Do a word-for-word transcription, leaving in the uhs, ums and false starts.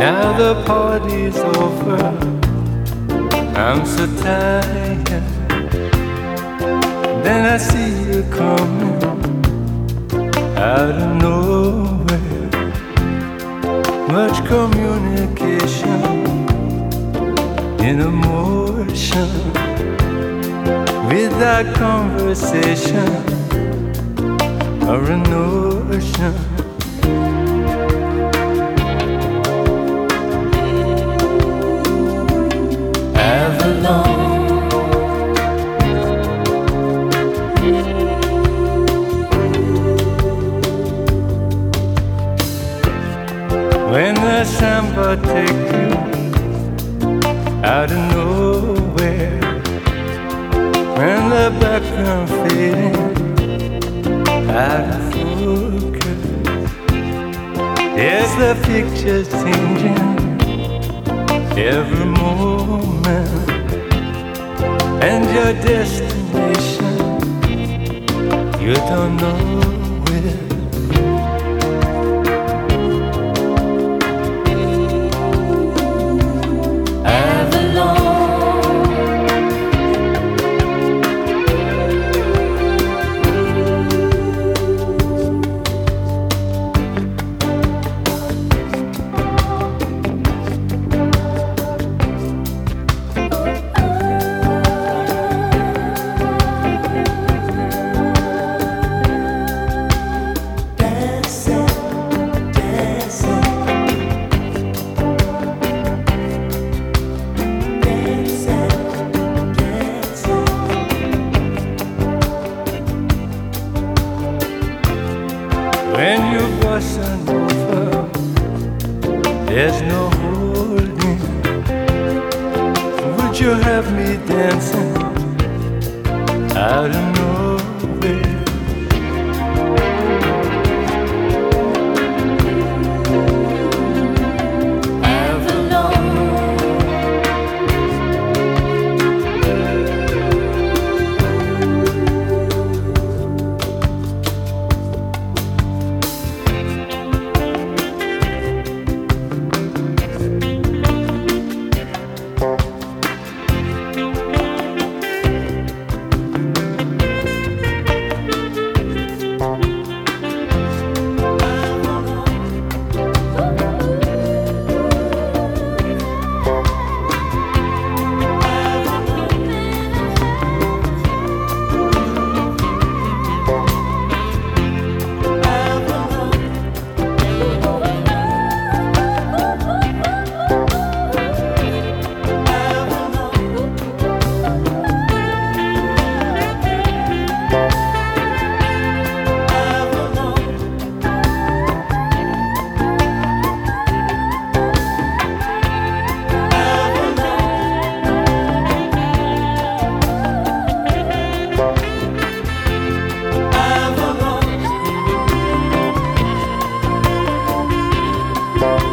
Now the party's over, I'm so tired. Then I see you coming out of nowhere. Much communication in emotion, without conversation or a notion. Avalon, when the samba take you out of nowhere, when the background fading out of focus, there's the picture changing every moment, and your destination you don't know where. When you bust over, there's no holding. Would you have me dancing out of nowhere? Bye.